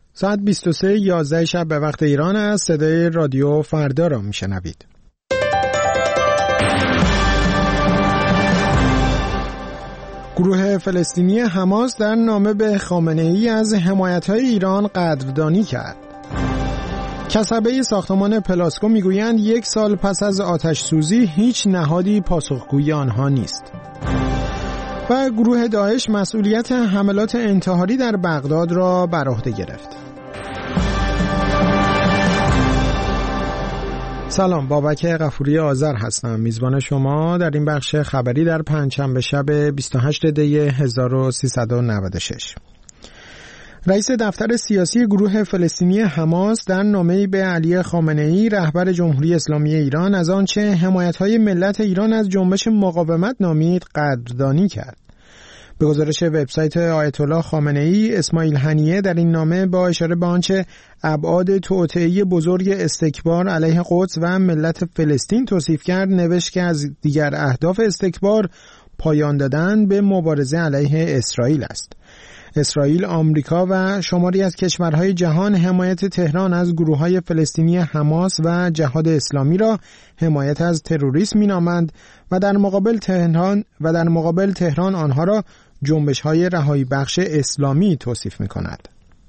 ساعت 23:11 شب به وقت ایران است. صدای رادیو فردا را میشنوید. گروه فلسطینی حماس در نامه به خامنه‌ای از حمایت‌های ایران قدردانی کرد. کسبه ساختمان پلاسکو میگویند 1 سال پس از آتش سوزی هیچ نهادی پاسخگوی آنها نیست. و گروه داعش مسئولیت حملات انتحاری در بغداد را بر عهده گرفت. سلام، بابک غفوری آذر هستم، میزبان شما در این بخش خبری در پنجشنبه شب 28 دی 1396. رئیس دفتر سیاسی گروه فلسطینی حماس در نامه‌ای به علی خامنه‌ای رهبر جمهوری اسلامی ایران از آنچه حمایت‌های ملت ایران از جنبش مقاومت نامید قدردانی کرد. به گزارش وبسایت آیت الله خامنه‌ای، اسماعیل هنیه در این نامه با اشاره به آنچه ابعاد توطئه‌ای بزرگ استکبار علیه قدس و ملت فلسطین توصیف کرد نوشت که از دیگر اهداف استکبار پایان دادن به مبارزه علیه اسرائیل است. اسرائیل، آمریکا و شماری از کشورهای جهان حمایت تهران از گروه‌های فلسطینی حماس و جهاد اسلامی را حمایت از تروریسم می‌نامند و در مقابل تهران آنها را جنبش‌های رهایی بخش اسلامی توصیف می‌کند.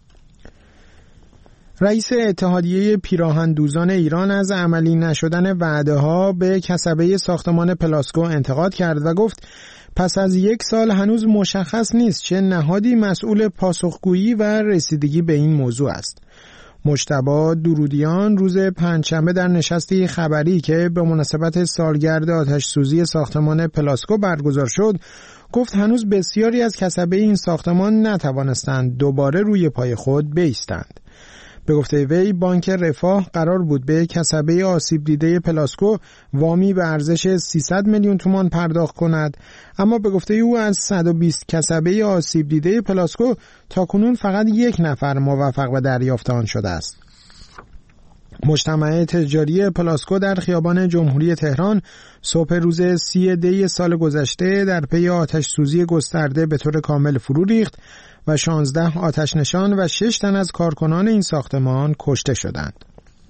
رئیس اتحادیه پیراهندوزان ایران از عملی نشدن وعده‌ها به کسبه ساختمان پلاسکو انتقاد کرد و گفت پس از 1 سال هنوز مشخص نیست چه نهادی مسئول پاسخگویی و رسیدگی به این موضوع است. مجتبی درودیان روز پنجشنبه در نشستی خبری که به مناسبت سالگرد آتش سوزی ساختمان پلاسکو برگزار شد گفت هنوز بسیاری از کسبه این ساختمان نتوانستند دوباره روی پای خود بایستند. به گفته وی بانک رفاه قرار بود به کسبه آسیب دیده پلاسکو وامی به ارزش 300 میلیون تومان پرداخت کند، اما به گفته او از 120 کسبه آسیب دیده پلاسکو تاکنون فقط 1 نفر موفق به دریافت آن شده است. مجتمع تجاری پلاسکو در خیابان جمهوری تهران صبح روز 30 دی سال گذشته در پی آتش سوزی گسترده به طور کامل فرو ریخت و 16 آتش نشان و 6 تن از کارکنان این ساختمان کشته شدند.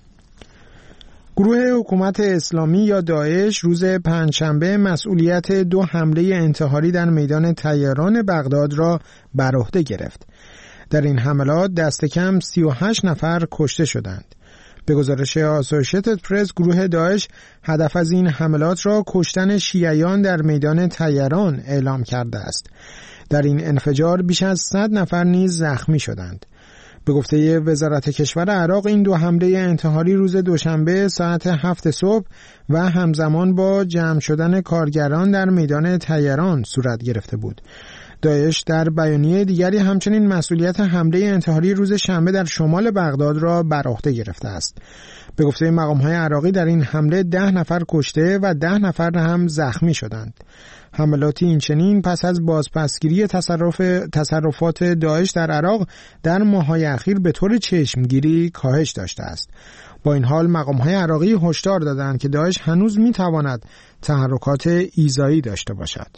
گروه حکومت اسلامی یا داعش روز پنجشنبه مسئولیت 2 حمله انتحاری در میدان طیران بغداد را بر عهده گرفت. در این حملات دست کم 38 نفر کشته شدند. به گزارش آسوشیتد پرس، گروه داعش هدف از این حملات را کشتن شیعیان در میدان طیران اعلام کرده است. در این انفجار بیش از 100 نفر نیز زخمی شدند. به گفته وزارت کشور عراق این 2 حمله انتحاری روز دوشنبه ساعت 7 صبح و همزمان با جمع شدن کارگران در میدان طیران صورت گرفته بود. داعش در بیانیه دیگری همچنین مسئولیت حمله انتحاری روز شنبه در شمال بغداد را بر عهده گرفته است. به گفته مقام‌های عراقی در این حمله 10 نفر کشته و 10 نفر هم زخمی شدند. حملاتی اینچنین پس از بازپسگیری تصرفات داعش در عراق در ماه‌های اخیر به طور چشمگیری کاهش داشته است. با این حال مقام‌های عراقی هشدار دادند که داعش هنوز می‌تواند تحرکات ایذایی داشته باشد.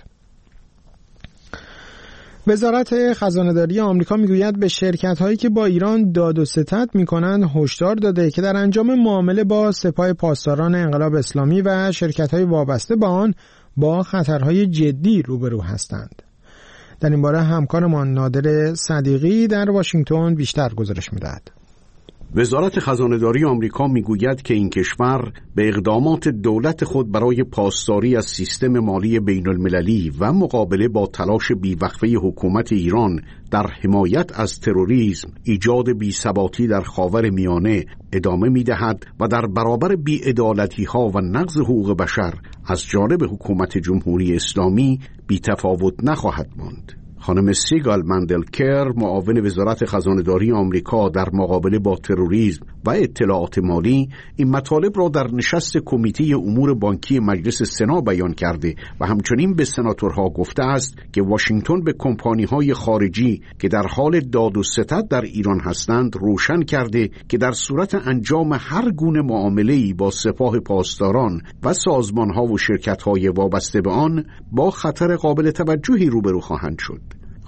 وزارت خزانه‌داری آمریکا میگوید به شرکت‌هایی که با ایران داد و ستد می‌کنند هشدار داده که در انجام معامله با سپاه پاسداران انقلاب اسلامی و شرکت‌های وابسته به آن با خطرهای جدی روبرو هستند. در این باره همکارمان نادر صدیقی در واشنگتن بیشتر گزارش می‌دهد. وزارت خزانه‌داری آمریکا میگوید که این کشور به اقدامات دولت خود برای پاسداری از سیستم مالی بین‌المللی و مقابله با تلاش بیوقفه حکومت ایران در حمایت از تروریسم، ایجاد بی‌ثباتی در خاورمیانه ادامه می‌دهد و در برابر بی‌عدالتی‌ها و نقض حقوق بشر از جانب حکومت جمهوری اسلامی بی‌تفاوت نخواهد ماند. خانم سیگال مندلکر، معاون وزارت خزانه‌داری آمریکا در مقابله با تروریسم و اطلاعات مالی، این مطالب را در نشست کمیته امور بانکی مجلس سنا بیان کرده و همچنین به سناتورها گفته است که واشنگتن به کمپانی‌های خارجی که در حال داد و ستد در ایران هستند روشن کرده که در صورت انجام هر گونه معامله‌ای با سپاه پاسداران و سازمان‌ها و شرکت‌های وابسته به آن با خطر قابل توجهی روبرو خواهند شد.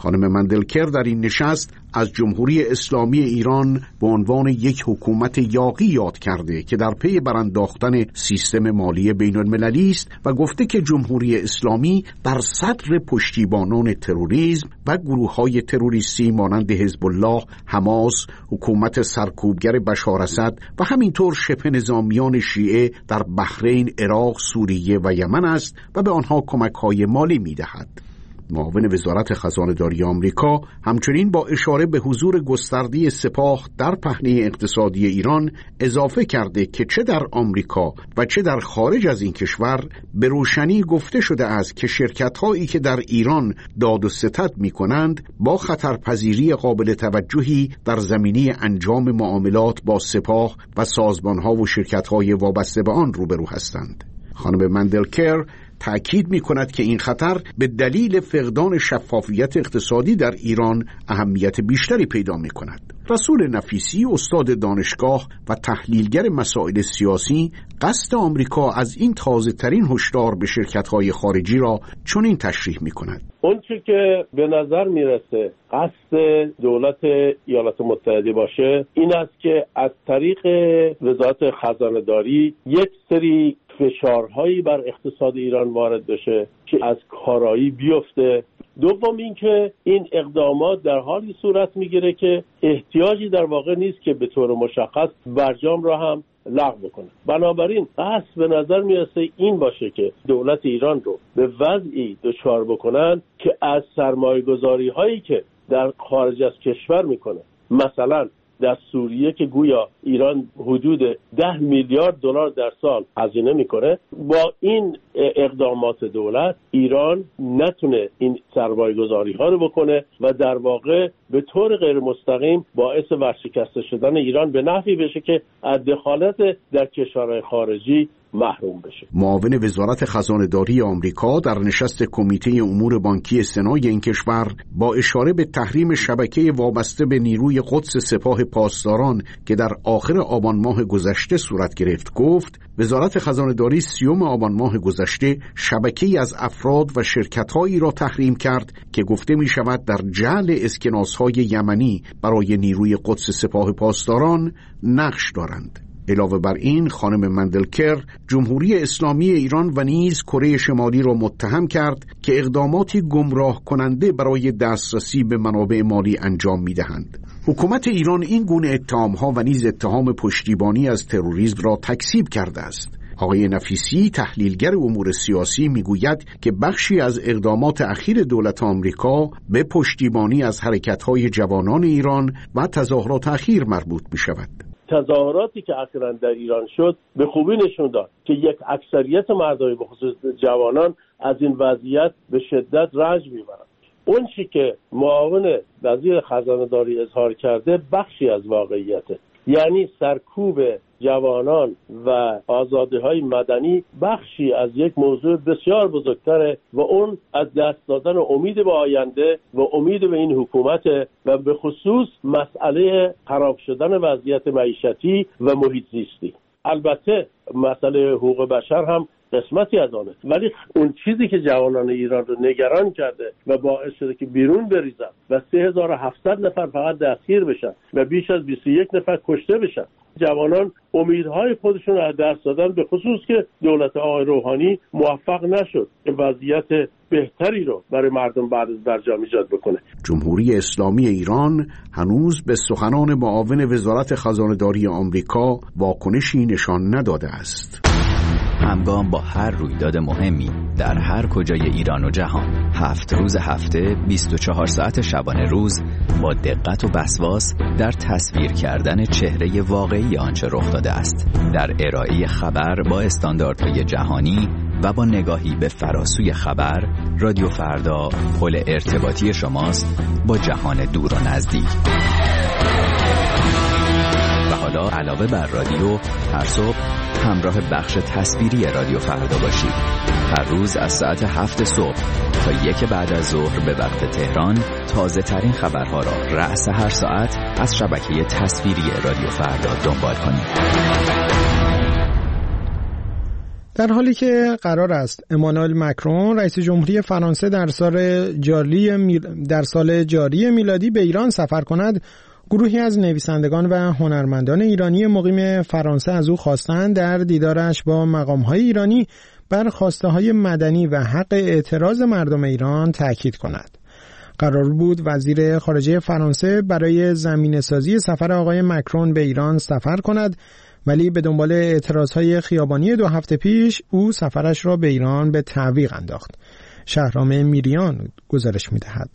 خانم مندلکر در این نشست از جمهوری اسلامی ایران به عنوان یک حکومت یاغی یاد کرده که در پی برانداختن سیستم مالی بین المللی است و گفته که جمهوری اسلامی در صدر پشتیبانان تروریسم و گروه‌های تروریستی مانند حزب الله، حماس، حکومت سرکوبگر بشار اسد و همینطور شبه نظامیان شیعه در بحرین، عراق، سوریه و یمن است و به آنها کمک‌های مالی می‌دهد. معاون وزارت خزانه‌داری آمریکا همچنین با اشاره به حضور گسترده سپاه در پهنه اقتصادی ایران اضافه کرده که چه در آمریکا و چه در خارج از این کشور به روشنی گفته شده است که شرکت‌هایی که در ایران داد و ستد می‌کنند با خطرپذیری قابل توجهی در زمینه انجام معاملات با سپاه و سازمان‌ها و شرکت‌های وابسته به آن روبرو هستند. خانم مندلکر تأکید می کند که این خطر به دلیل فقدان شفافیت اقتصادی در ایران اهمیت بیشتری پیدا می کند. رسول نفیسی، استاد دانشگاه و تحلیلگر مسائل سیاسی، قصد آمریکا از این تازه ترین هشدار به شرکت‌های خارجی را چنین تشریح می کند. اون چی که به نظر میرسه قصد دولت ایالات متحده باشه این است که از طریق وزارت خزانه‌داری یک سری فشارهایی بر اقتصاد ایران وارد بشه که از کارایی بیفته. دوم اینکه این اقدامات در حالی صورت میگیره که احتیاجی در واقع نیست که به طور مشخص برجام را هم لغو بکنه. بنابراین قصد به نظر میرسه این باشه که دولت ایران رو به وضعی دچار بکنن که از سرمایه‌گذاری هایی که در خارج از کشور میکنه، مثلا در سوریه که گویا ایران حدود 10 میلیارد دلار در سال هزینه میکنه، با این اقدامات دولت ایران نتونه این سرمایه‌گذاری ها رو بکنه و در واقع به طور غیر مستقیم باعث ورشکسته شدن ایران به نحوی بشه که از دخالت در کشورهای خارجی محروم بشه. معاون وزارت خزانه‌داری آمریکا در نشست کمیته امور بانکی سنای این کشور با اشاره به تحریم شبکه وابسته به نیروی قدس سپاه پاسداران که در آخر آبان ماه گذشته صورت گرفت گفت وزارت خزانه‌داری 30 آبان ماه گذشته شبکه‌ای از افراد و شرکت‌هایی را تحریم کرد که گفته می‌شود در جعل اسکناس‌های یمنی برای نیروی قدس سپاه پاسداران نقش دارند. علاوه بر این خانم مندلکر جمهوری اسلامی ایران و نیز کره شمالی را متهم کرد که اقداماتی گمراه کننده برای دسترسی به منابع مالی انجام می‌دهند. حکومت ایران این گونه اتهام‌ها و نیز اتهام پشتیبانی از تروریسم را تکذیب کرده است. آقای نفیسی تحلیلگر امور سیاسی میگوید که بخشی از اقدامات اخیر دولت آمریکا به پشتیبانی از حرکت‌های جوانان ایران و تظاهرات اخیر مربوط می‌شود. تظاهراتی که اخیراً در ایران شد به خوبی نشون داد که یک اکثریت مردمی به خصوص جوانان از این وضعیت به شدت رنج میبرند. اون چی که معاون وزیر خزانه‌داری اظهار کرده بخشی از واقعیته، یعنی سرکوب جوانان و آزادی‌های مدنی بخشی از یک موضوع بسیار بزرگتره و اون از دست دادن امید به آینده و امید به این حکومت و به خصوص مسئله خراب شدن وضعیت معیشتی و محیط زیستی. البته مسئله حقوق بشر هم قسمتی از آنه، ولی اون چیزی که جوانان ایران رو نگران کرده و باعث شده که بیرون بریزن و 3700 نفر فقط دستگیر بشن و بیش از 21 نفر کشته بشن، جوانان امیدهای خودشون رو از دست دادن، به خصوص که دولت آقای روحانی موفق نشد که وضعیت بهتری رو برای مردم بعد از برجام ایجاد بکنه. جمهوری اسلامی ایران هنوز به سخنان معاون وزارت خزانه‌داری آمریکا واکنشی نشان نداده است. همگام با هر رویداد مهمی در هر کجای ایران و جهان، 7 روز هفته 24 ساعت شبانه روز با دقت و وسواس در تصویر کردن چهره واقعی آنچه رخ داده است، در ارائه خبر با استانداردهای جهانی و با نگاهی به فراسوی خبر، رادیو فردا پل ارتباطی شماست با جهان دور و نزدیک. و حالا علاوه بر رادیو، هر صبح همراه بخش تصویری رادیو فردا باشید. هر روز از ساعت 7 صبح تا 1 بعد از ظهر به وقت تهران تازه ترین خبرها را رأس هر ساعت از شبکه تصویری رادیو فردا دنبال کنید. در حالی که قرار است امانوئل مکرون رئیس جمهوری فرانسه در سال جاری میلادی به ایران سفر کند، گروهی از نویسندگان و هنرمندان ایرانی مقیم فرانسه از او خواستند در دیدارش با مقام‌های ایرانی بر خواسته‌های مدنی و حق اعتراض مردم ایران تاکید کند. قرار بود وزیر خارجه فرانسه برای زمینه‌سازی سفر آقای مکرون به ایران سفر کند، ولی به دنبال اعتراضهای خیابانی 2 هفته پیش او سفرش را به ایران به تعویق انداخت. شهرام میریان گزارش می‌دهد.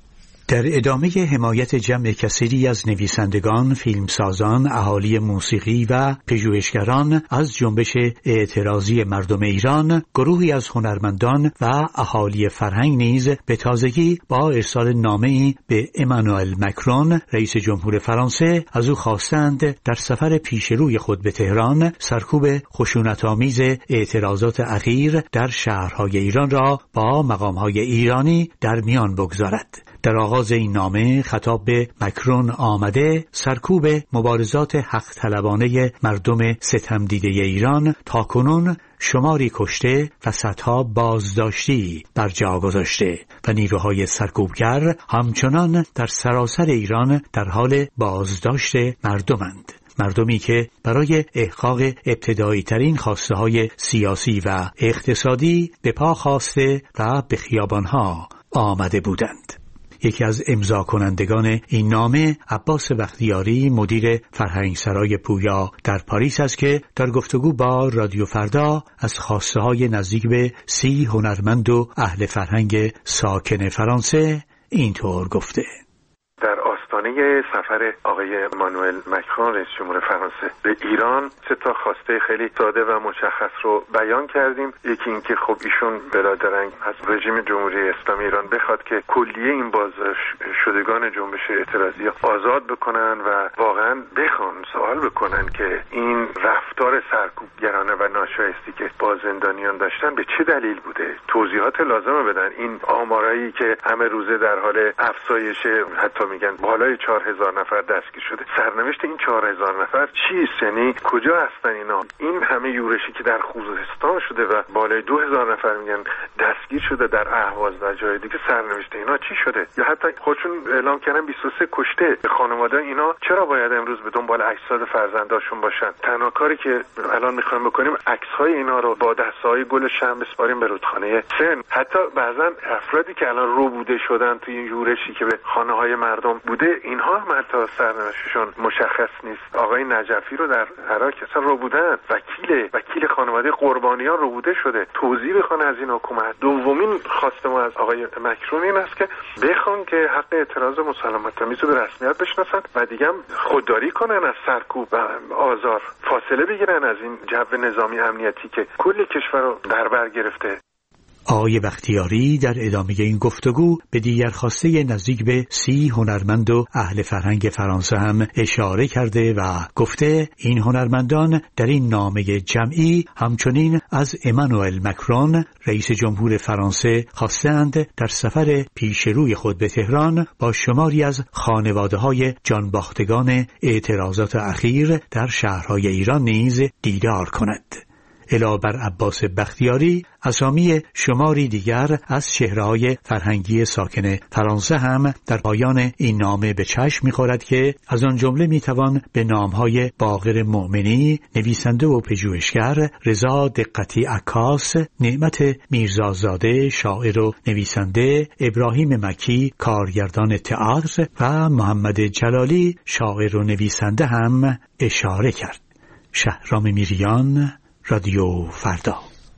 در ادامه حمایت جمع کثیری از نویسندگان، فیلمسازان، اهالی موسیقی و پژوهشگران از جنبش اعتراضی مردم ایران، گروهی از هنرمندان و اهالی فرهنگ نیز به تازگی با ارسال نامه‌ای به امانوئل مکرون رئیس جمهور فرانسه از او خواستند در سفر پیشروی خود به تهران سرکوب خشونت‌آمیز اعتراضات اخیر در شهرهای ایران را با مقام‌های ایرانی در میان بگذارد. در آغاز این نامه خطاب به مکرون آمده سرکوب مبارزات حق طلبانه مردم ستمدیده ایران تاکنون شماری کشته و صدها بازداشتی بر جا گذاشته و نیروهای سرکوبگر همچنان در سراسر ایران در حال بازداشت مردمند. مردمی که برای احقاق ابتدایی ترین خواسته های سیاسی و اقتصادی به پا خواسته و به خیابانها آمده بودند. یکی از امضا کنندگان این نامه عباس بختیاری مدیر فرهنگسرای پویا در پاریس است که در گفتگو با رادیو فردا از خواسته های نزدیک به 30 هنرمند و اهل فرهنگ ساکن فرانسه اینطور گفته: در آستانه سفر آقای امانوئل مکرون رئیس جمهور فرانسه به ایران 3 خواسته خیلی ساده و مشخص رو بیان کردیم. یکی این که خب ایشون بلادرنگ از رژیم جمهوری اسلامی ایران بخواد که کلیه این بازداشت شدگان جنبش اعتراضی آزاد بکنن و واقعا بخوان سوال بکنن که این رفتار سرکوبگرانه و ناشایستی که با زندانیان داشتن به چه دلیل بوده، توضیحات لازمه بدن. این آمارایی که همه روزه در حال افزایش، حتی میگن بالای 4000 نفر دستگیر شده، سرنوشت این 4000 نفر چیست؟ یعنی کجا هستن اینا؟ این همه یورشی که در خوزستان شده و بالای 2000 نفر میگن دستگیر شده در اهواز و جای دیگه، سرنوشت اینا چی شده؟ یا حتی خودشون اعلام کردن 23 کشته. خانواده اینا چرا باید امروز به دنبال اجساد فرزنداشون باشن؟ تنها کاری که الان میخوایم بکنیم عکس‌های اینا رو با دسته‌های گل شمع بسپاریم به رودخانه سن. حتی بعضا افرادی که الان روبوده شدن توی این یورشی که به خانه‌های مردم بوده، اینها هم حتی سرنوشتشون مشخص نیست. آقای نجفی رو در عراق اصلا رو بودن، وکیل خانواده قربانیان رو بوده شده. توضیح بخوان از این حکومت. دومین خواسته ما از آقای مکرون این است که بخوان که حق اعتراض مسالمت‌آمیز رو به رسمیت بشناسن و دیگه هم خودداری کنن از سرکوب و آزار، فاصله بگیرن از این جو نظامی امنیتی که کل کشور رو در بر گرفته. آقای بختیاری در ادامه این گفتگو به دیگر خواسته نزدیک به 30 هنرمند و اهل فرهنگ فرانسه هم اشاره کرده و گفته این هنرمندان در این نامه جمعی همچنین از امانوئل مکرون رئیس جمهور فرانسه خواستند در سفر پیشروی خود به تهران با شماری از خانواده‌های جانباختگان اعتراضات اخیر در شهرهای ایران نیز دیدار کند. علاوه بر عباس بختیاری، اسامی شماری دیگر از چهره‌های فرهنگی ساکن فرانسه هم در پایان این نامه به چشم می‌خورد که از آن جمله می‌توان به نام‌های باقر مؤمنی، نویسنده و پژوهشگر، رضا دقتی عکاس، نعمت میرزازاده، شاعر و نویسنده، ابراهیم مکی، کارگردان تئاتر و محمد جلالی، شاعر و نویسنده هم اشاره کرد. شهرام میریان، رادیو فردا.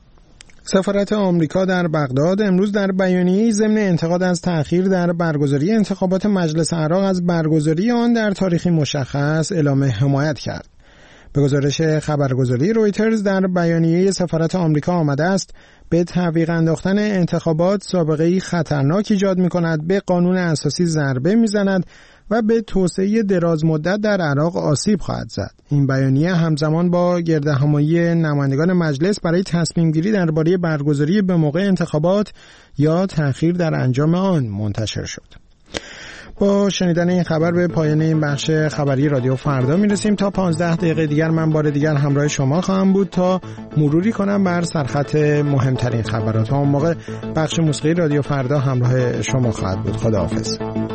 سفارت آمریکا در بغداد امروز در بیانیه‌ای ضمن انتقاد از تأخیر در برگزاری انتخابات مجلس عراق از برگزاری آن در تاریخی مشخص اعلام حمایت کرد. به گزارش خبرگزاری رویترز در بیانیه سفارت آمریکا آمده است به تعویق انداختن انتخابات سابقه‌ای خطرناک ایجاد می‌کند، به قانون اساسی ضربه می‌زند و به توسعه دراز مدت در عراق آسیب خواهد زد. این بیانیه همزمان با گردهمایی نمایندگان مجلس برای تصمیم گیری درباره برگزاری به موقع انتخابات یا تأخیر در انجام آن منتشر شد. با شنیدن این خبر به پایان این بخش خبری رادیو فردا میرسیم. تا 15 دقیقه دیگر من بار دیگر همراه شما خواهم بود تا مروری کنم بر سرخط مهمترین خبرات. تا اون موقع بخش موسیقی رادیو فردا همراه شما خواهد بود. خداحافظ.